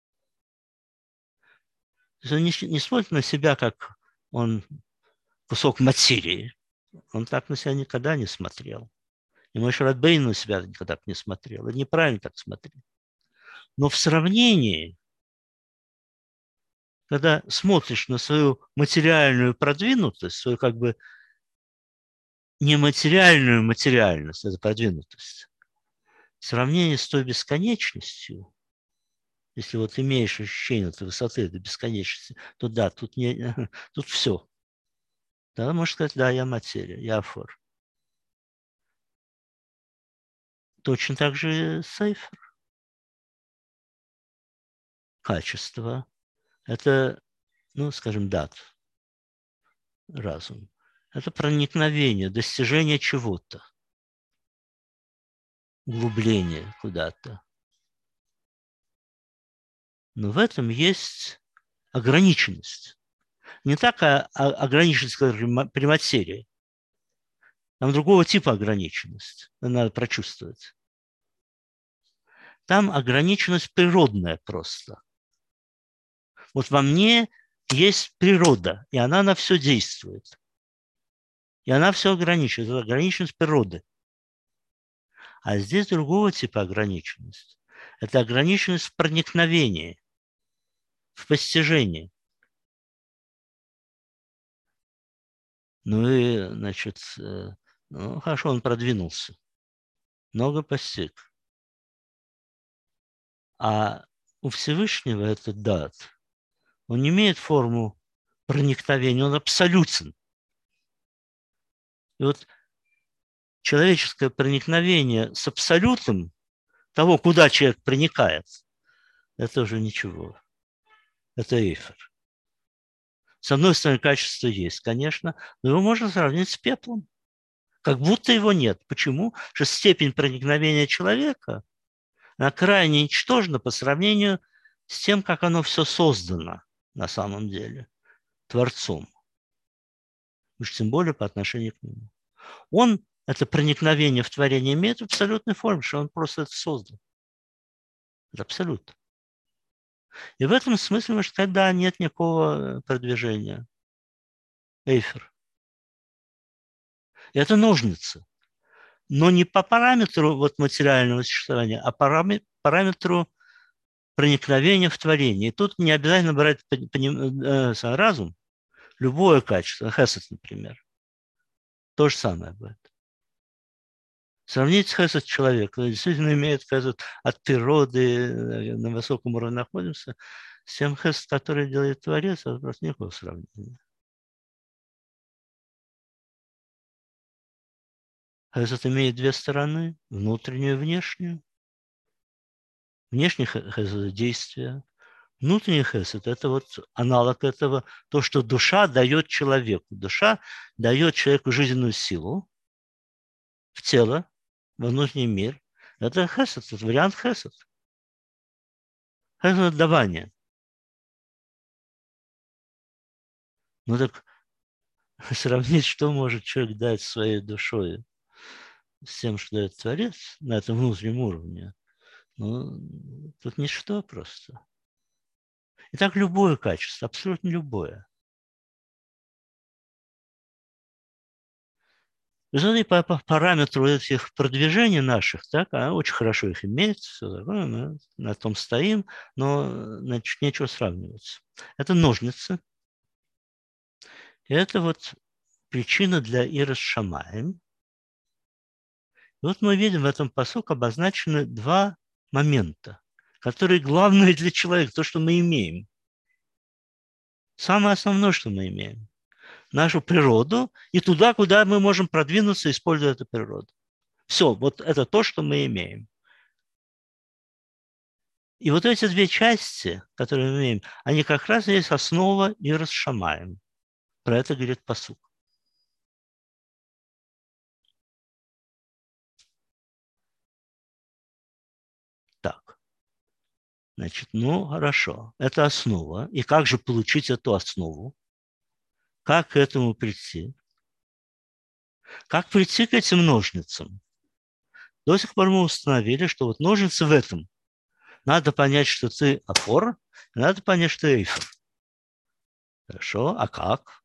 То есть он не смотрит на себя, как он кусок материи. Он так на себя никогда не смотрел. И Моше Рабейну на себя никогда так не смотрел. Это неправильно так смотреть. Но в сравнении, когда смотришь на свою материальную продвинутость, свою как бы нематериальную материальность, это продвинутость, в сравнении с той бесконечностью, если вот имеешь ощущение этой высоты, этой бесконечности, то да, тут, тут все. Да, можно сказать, да, я материя, я афор. Точно так же сейф, качество. Это, ну, скажем, дат, разум. Это проникновение, достижение чего-то, углубление куда-то. Но в этом есть ограниченность. Не так ограниченность, как примат-серия. Там другого типа ограниченность. Надо прочувствовать. Там ограниченность природная просто. Вот во мне есть природа, и она на все действует. И она все ограничивает. Это ограниченность природы. А здесь другого типа ограниченность. Это ограниченность в проникновении, в постижении. Ну и, значит, ну, хорошо, он продвинулся. Много постиг. А у Всевышнего этот дат, он не имеет форму проникновения, он абсолютен. И вот человеческое проникновение с абсолютом того, куда человек проникает, это уже ничего. Это эйфор. С одной стороны, качество есть, конечно, но его можно сравнить с пеплом. Как будто его нет. Почему? Потому что степень проникновения человека, она крайне ничтожна по сравнению с тем, как оно все создано на самом деле, Творцом. Уж тем более по отношению к нему. Он это проникновение в творение имеет в абсолютной форме, что он просто это создал. Это абсолют. И в этом смысле, может, когда нет никакого продвижения. Эйфер. И это ножницы. Но не по параметру вот материального существования, а параметру проникновения в творение. И тут не обязательно брать разум, любое качество, хесед, например. То же самое будет. Сравнить хесед человека, действительно имеет хесед от природы, на высоком уровне находимся, с тем хесед, который делает Творец, это просто никакого сравнения. Хесед имеет две стороны, внутреннюю и внешнюю. Внешний хесед – действие. Внутренний хесед – это вот аналог этого, то, что душа дает человеку. Душа дает человеку жизненную силу в тело, во внутренний мир. Это хесед, это вариант хесед. Хесед – отдавание. Ну так сравнить, что может человек дать своей душой с тем, что дает Творец на этом внутреннем уровне, ну, тут ничто просто. И так любое качество, абсолютно любое. По параметру этих продвижений наших, так, очень хорошо их имеет, все такое, мы на том стоим, но, значит, нечего сравнивать. Это ножницы. И это вот причина для Ирос Шамаем. И вот мы видим в этом пасуке обозначены два момента, которые главные для человека, то, что мы имеем. Самое основное, что мы имеем. Нашу природу и туда, куда мы можем продвинуться, используя эту природу. Все, вот это то, что мы имеем. И вот эти две части, которые мы имеем, они как раз есть основа Ирос Шамаем. Про это говорит пасук. Так. Значит, ну, хорошо. Это основа. И как же получить эту основу? Как к этому прийти? Как прийти к этим ножницам? До сих пор мы установили, что вот ножницы в этом. Надо понять, что ты опора, надо понять, что ты эйфор. Хорошо, а как?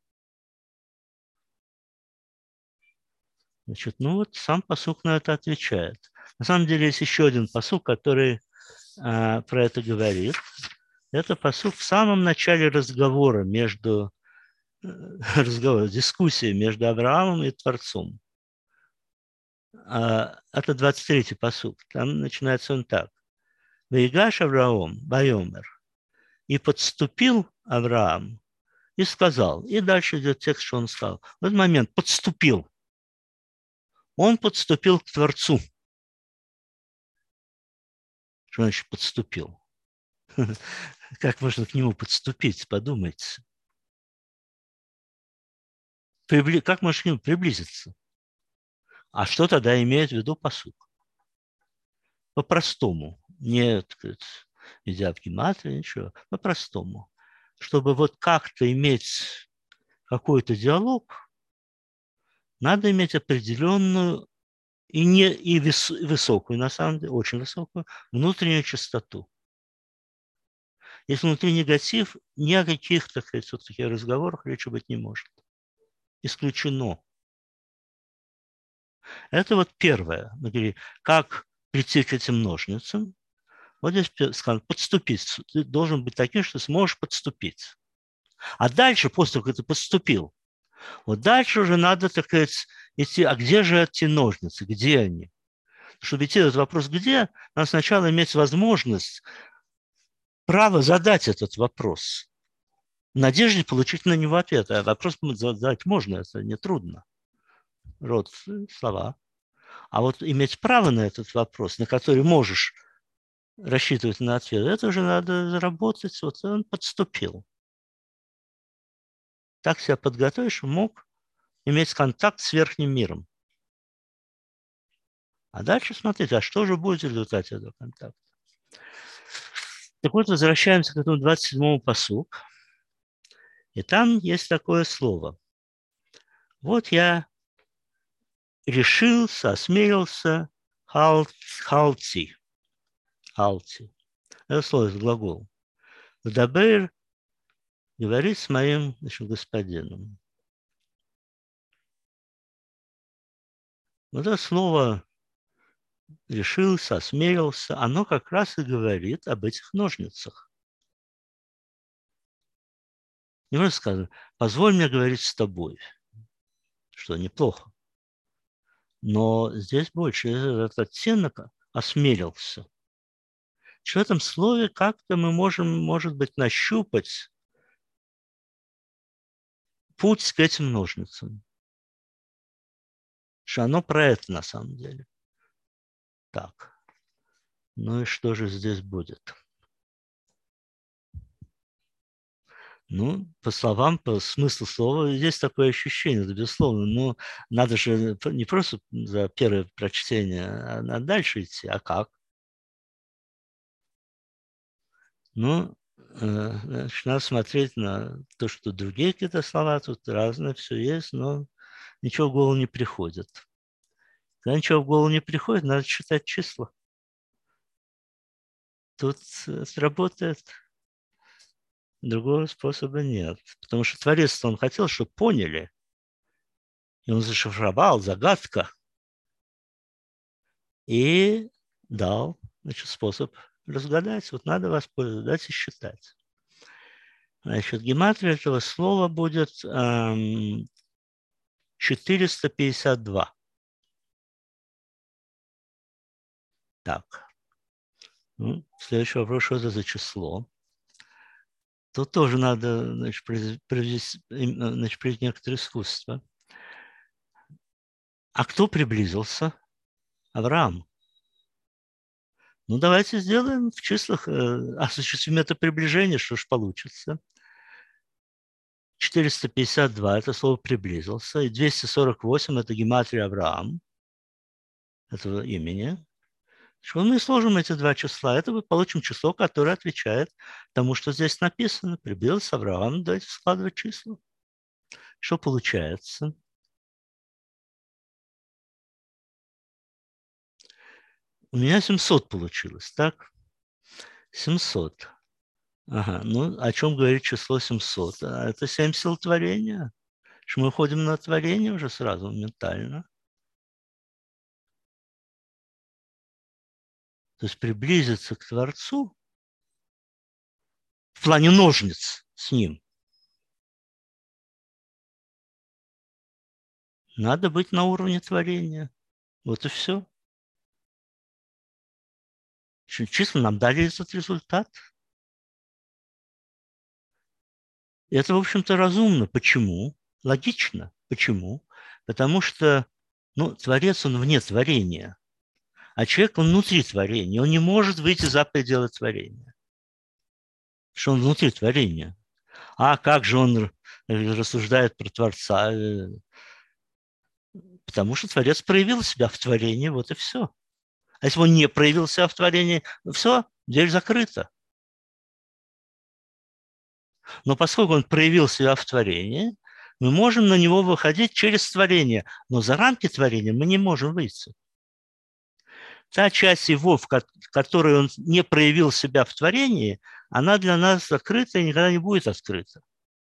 Значит, ну вот сам пасук на это отвечает. На самом деле есть еще один пасук, который про это говорит. Это пасук в самом начале разговора дискуссии между Авраамом и Творцом. Это 23-й пасук. Там начинается он так. «Ваигаш Авраам, Байомер». И подступил Авраам и сказал. И дальше идет текст, что он сказал. В этот момент подступил. Он подступил к Творцу. Что значит подступил? Как можно к нему подступить, подумайте. Как можно к нему приблизиться? А что тогда имеет в виду пасук? По-простому. Не, так сказать, идя в гематрию, ничего. По-простому. Чтобы вот как-то иметь какой-то диалог, надо иметь определенную и высокую, на самом деле, очень высокую внутреннюю частоту. Если внутри негатив, ни о каких, так сказать, вот таких разговорах речи быть не может. Исключено. Это вот первое. Мы говорим, как прийти к этим ножницам. Вот здесь сказано, подступить. Ты должен быть таким, что сможешь подступить. А дальше, после того, как ты подступил, вот дальше уже надо, так сказать, идти, а где же эти ножницы, где они? Чтобы идти этот вопрос где, надо сначала иметь возможность, право задать этот вопрос. В надежде получить на него ответ. А вопрос задать можно, это нетрудно. Род слова. А вот иметь право на этот вопрос, на который можешь рассчитывать на ответ, это уже надо заработать. Вот он подступил. Так себя подготовишь, мог иметь контакт с верхним миром. А дальше смотрите, а что же будет в результате этого контакта? Так вот, возвращаемся к этому 27-му пасуку. И там есть такое слово. Вот я решился, осмелился, халти. Халти. Это слово из глагола. Вдабер говорит с моим, значит, господином. Вот это слово решился, осмелился, оно как раз и говорит об этих ножницах. Не может сказать, позволь мне говорить с тобой, что неплохо. Но здесь больше этот оттенок осмелился. В этом слове как-то мы можем, может быть, нащупать путь к этим ножницам. Что оно про это на самом деле. Так. Ну и что же здесь будет? Ну, по словам, по смыслу слова, есть такое ощущение, это безусловно. Но надо же не просто за первое прочтение, а дальше идти. А как? Ну, значит, надо смотреть на то, что другие какие-то слова, тут разные, все есть, но ничего в голову не приходит. Когда ничего в голову не приходит, надо считать числа. Тут сработает. Другого способа нет. Потому что Творец, он хотел, чтобы поняли. И он зашифровал, загадка. И дал, значит, способ разгадать. Вот надо воспользоваться, дать и считать. Значит, гематрия этого слова будет 452. Так. Ну, следующий вопрос, что это за число? Тут тоже надо, значит, проявить некоторое искусство. А кто приблизился? Авраам. Ну, давайте сделаем в числах, осуществим это приближение, что ж получится. 452 – это слово «приблизился», и 248 – это гематрия Авраам, этого имени. Мы сложим эти два числа, это мы получим число, которое отвечает тому, что здесь написано. Приблизился Авраам, давайте складывать числа. Что получается? У меня 700 получилось, так? 700. Ага, ну о чем говорит число 700? Это 7 сил творения. Что мы уходим на творение уже сразу, ментально. То есть приблизиться к Творцу в плане ножниц с ним. Надо быть на уровне творения. Вот и все. Числа нам дали этот результат. И это, в общем-то, разумно. Почему? Логично. Почему? Потому что Творец, он вне творения. А человек, он внутри творения, он не может выйти за пределы творения. Что он внутри творения. А как же он рассуждает про Творца? Потому что Творец проявил себя в творении, вот и все. А если он не проявил себя в творении, все, дверь закрыта. Но поскольку он проявил себя в творении, мы можем на него выходить через творение, но за рамки творения мы не можем выйти. Та часть его, в которой он не проявил себя в творении, она для нас закрыта и никогда не будет открыта.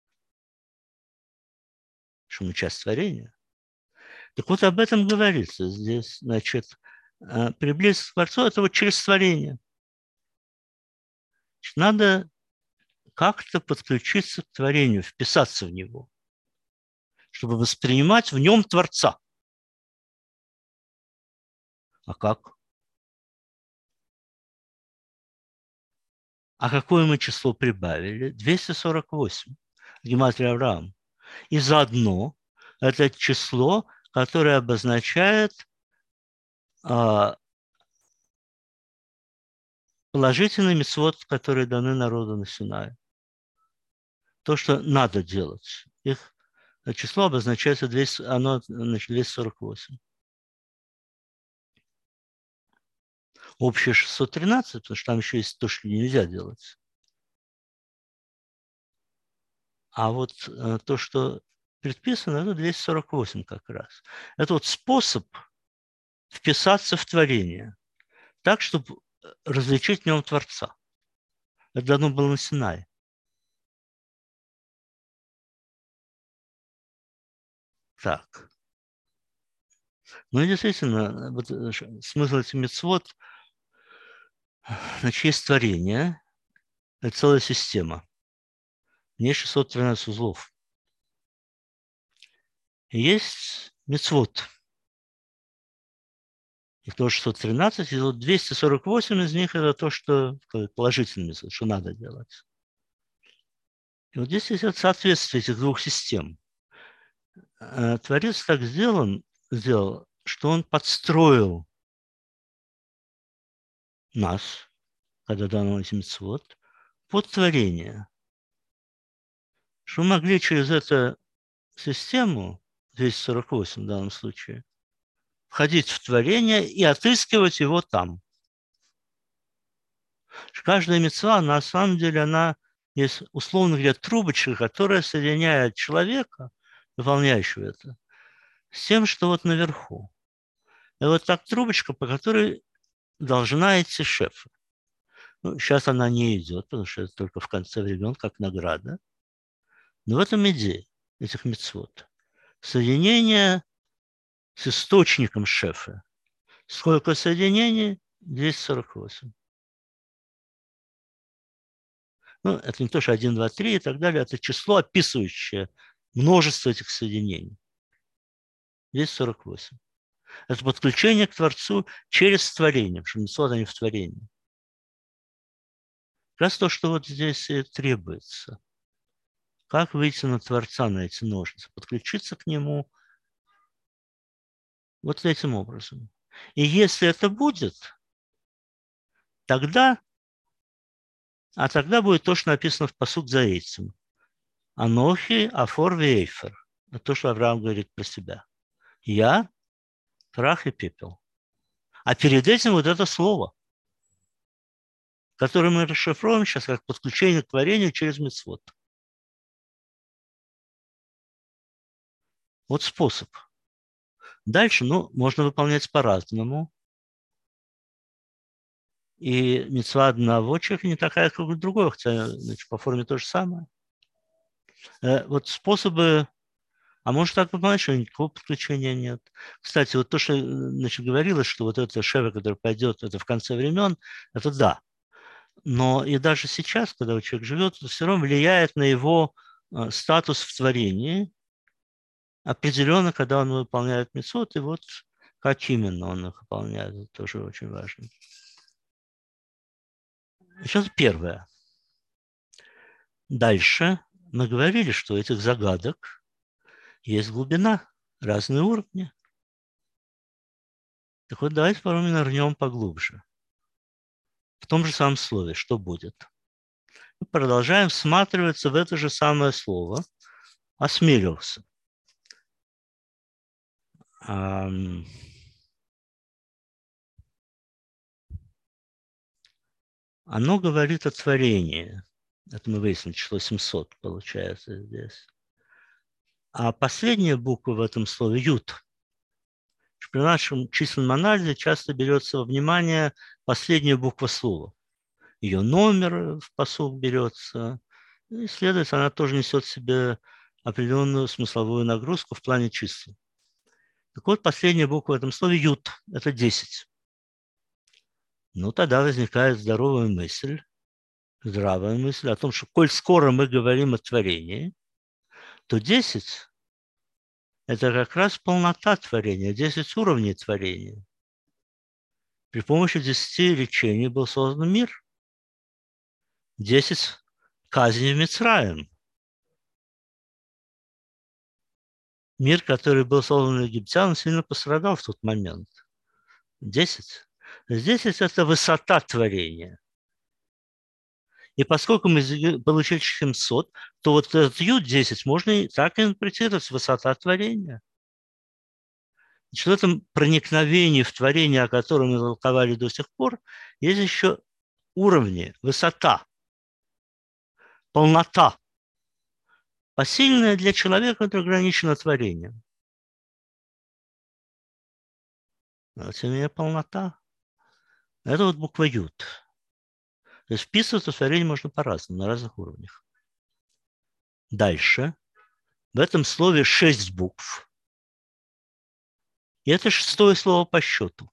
Что мы часть творения. Так вот об этом говорится здесь. Значит, приблизиться к Творцу – это вот через творение. Значит, надо как-то подключиться к творению, вписаться в него, чтобы воспринимать в нем Творца. А как? А какое мы число прибавили? 248. Гематрия Авраам. И заодно это число, которое обозначает положительные мицвот, которые даны народу на Синае. То, что надо делать. Их число обозначается 248. Общее 613, потому что там еще есть то, что нельзя делать. А вот то, что предписано, это 248 как раз. Это вот способ вписаться в творение так, чтобы различить в нем Творца. Это давно было на Синае. Так. Ну и действительно, вот смысл этих мицвот, значит, есть творение, это целая система. В ней 613 узлов. И есть мицвот. Их тоже 613, и вот 248 из них это то, что положительный мицвот, что надо делать. И вот здесь есть соответствие этих двух систем. Творец так сделал, что он подстроил нас, когда дано эти мицвот, под творение. Что мы могли через эту систему, 248 в данном случае, входить в творение и отыскивать его там. Каждая мицва, на самом деле, она есть, условно говоря, трубочка, которая соединяет человека, выполняющего это, с тем, что вот наверху. И вот так трубочка, по которой должна идти шеф. Ну, сейчас она не идет, потому что это только в конце времен, как награда. Но в этом идея этих мицвот. Соединение с источником шефа. Сколько соединений? 248. Ну, это не то, что 1, 2, 3 и так далее. Это число, описывающее множество этих соединений. 248. Это подключение к Творцу через творение, потому что мицвот, они в творении. Как раз то, что вот здесь и требуется. Как выйти на Творца, на эти ножницы? Подключиться к нему вот этим образом. И если это будет, тогда будет то, что написано в пасук за этим. Анохи, Афор, Вейфер. Это то, что Авраам говорит про себя. Я, прах и пепел. А перед этим вот это слово, которое мы расшифруем сейчас как подключение к творению через мицвот. Вот способ. Дальше, можно выполнять по-разному. И мицва одного человека не такая, как у другого, хотя по форме то же самое. Вот способы, а может так выполнять, что никакого подключения нет. Кстати, вот то, что говорилось, что вот это шева, который пойдет, это в конце времен, это да. Но и даже сейчас, когда человек живет, это все равно влияет на его статус в творении, определенно, когда он выполняет мицвот, и вот как именно он их выполняет, это тоже очень важно. Сейчас первое. Дальше мы говорили, что у этих загадок есть глубина, разные уровни. Так вот, давайте попробуем нырнем поглубже. В том же самом слове, что будет? Мы продолжаем всматриваться в это же самое слово. Осмелился. Оно говорит о творении. Это мы выяснили, число 700 получается здесь. А последняя буква в этом слове – ют. При нашем численном анализе часто берется во внимание последняя буква слова. Ее номер в посуд берется. И, следовательно, она тоже несет в себе определенную смысловую нагрузку в плане чисел. Так вот, последняя буква в этом слове – ют. Это 10. Ну, тогда возникает здравая мысль о том, что коль скоро мы говорим о творении, то 10 – это как раз полнота творения, 10 уровней творения. При помощи 10 речений был создан мир. 10 казней в Мицраим. Мир, который был создан египтянам, сильно пострадал в тот момент. 10. 10 – это высота творения. И поскольку мы получили 700, то вот этот ют-10 можно и так интерпретировать, высота творения. Значит, в этом проникновении в творение, о котором мы толковали до сих пор, есть еще уровни, высота, полнота. Посильное для человека – это ограничено творением. Но тем не менее полнота. Это вот буква ют. То есть вписываться в творение можно по-разному, на разных уровнях. Дальше. В этом слове 6 букв. И это 6-е слово по счету.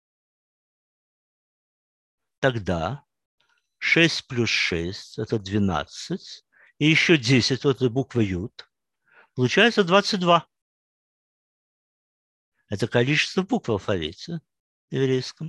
Тогда 6 плюс 6 – это 12. И еще 10, вот эта буква ют. Получается 22. Это количество букв в алфавите еврейском.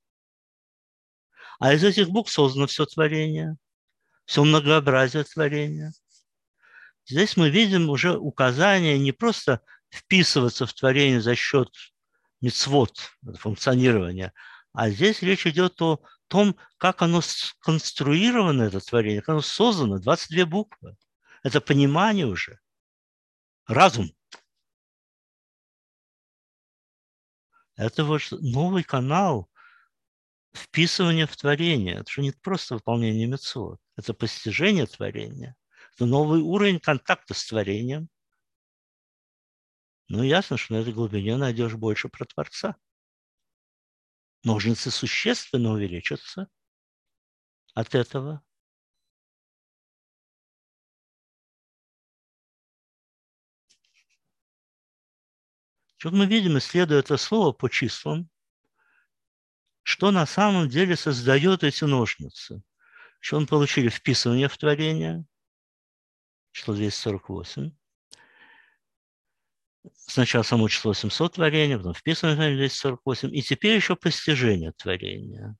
А из этих букв создано все творение, все многообразие творения. Здесь мы видим уже указание не просто вписываться в творение за счет мицвот, функционирования, а здесь речь идет о том, как оно сконструировано, это творение, как оно создано, 22 буквы. Это понимание уже, разум. Это вот новый канал вписывания в творение. Это же не просто выполнение мицвот, это постижение творения. Это новый уровень контакта с творением. Ну, ясно, что на этой глубине найдешь больше про Творца. Ножницы существенно увеличатся от этого. Что мы видим, исследуя это слово по числам, что на самом деле создает эти ножницы. Что мы получили вписывание в творение, число 248. Сначала само число 700 творения, потом вписывание в творение 248, и теперь еще постижение творения.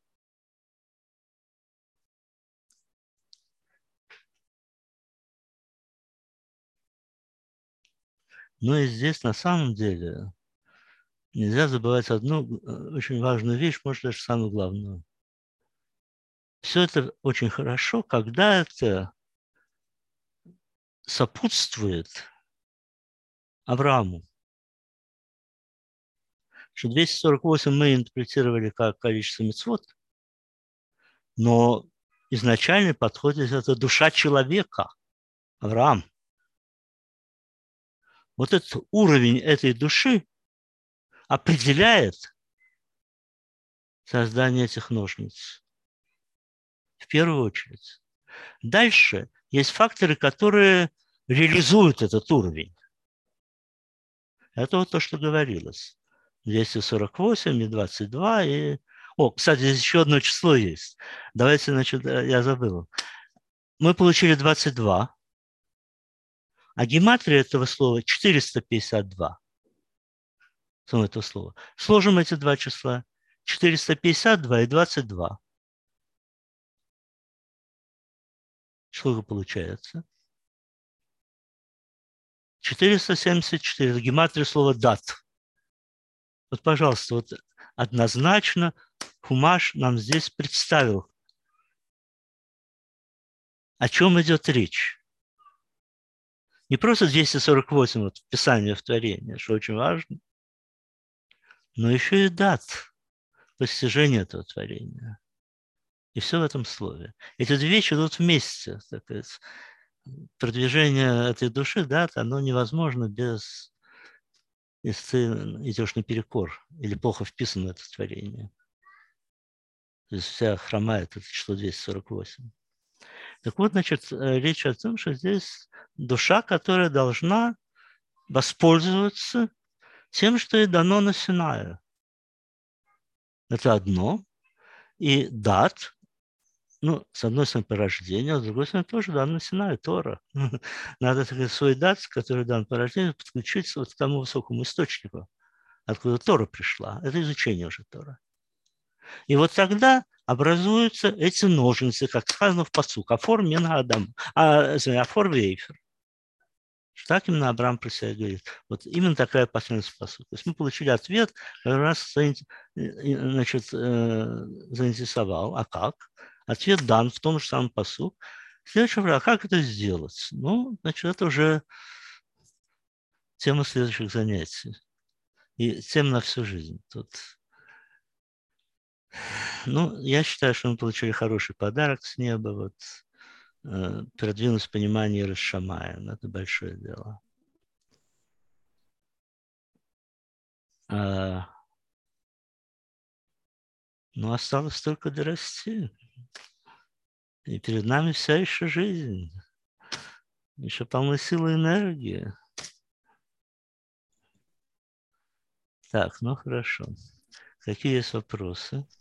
Ну и здесь на самом деле нельзя забывать одну очень важную вещь, может, даже самую главную. Все это очень хорошо, когда это сопутствует Аврааму. Что 248 мы интерпретировали как количество мицвот, но изначальный подход – это душа человека, Авраам. Вот этот уровень этой души определяет создание этих ножниц. В первую очередь. Дальше есть факторы, которые реализуют этот уровень. Это вот то, что говорилось. 248 и 22. И... О, кстати, здесь еще одно число есть. Давайте, значит, я забыл. Мы получили 22. А гематрия этого слова 452. Само этого слова. Сложим эти два числа. 452 и 22. Сколько получается? 474. Это гематрия слова дат. Вот, пожалуйста, вот однозначно Хумаш нам здесь представил, о чем идет речь. Не просто 248 вот, Писания в творении, что очень важно, но еще и дат постижения этого творения. И все в этом слове. Эти две вещи идут вместе. Так сказать. Продвижение этой души, да, оно невозможно без, если ты идешь наперекор или плохо вписано в это творение. То есть вся хромает это число 248. Так вот, значит, речь о том, что здесь душа, которая должна воспользоваться тем, что ей дано на Синае. Это одно. И дат, ну, с одной стороны, по рождению, а с другой стороны, тоже дан на Синае, Тора. Надо так сказать, свой дат, который дан по рождению, подключить вот к тому высокому источнику, откуда Тора пришла. Это изучение уже Тора. И вот тогда образуются эти ножницы, как сказано в пасук, афор мин адам, афор вейфер. Так именно Авраам про себя говорит. Вот именно такая последовательность пасук. То есть мы получили ответ, который нас значит, заинтересовал. А как? Ответ дан в том же самом пасук. Следующий вопрос, а как это сделать? Ну, значит, это уже тема следующих занятий. И тема на всю жизнь. Тут ну, я считаю, что мы получили хороший подарок с неба, вот, продвинуть понимание Раш Шамая. Это большое дело. Но осталось только дорасти. И перед нами вся еще жизнь. Еще полны силы и энергии. Так, ну хорошо. Какие есть вопросы?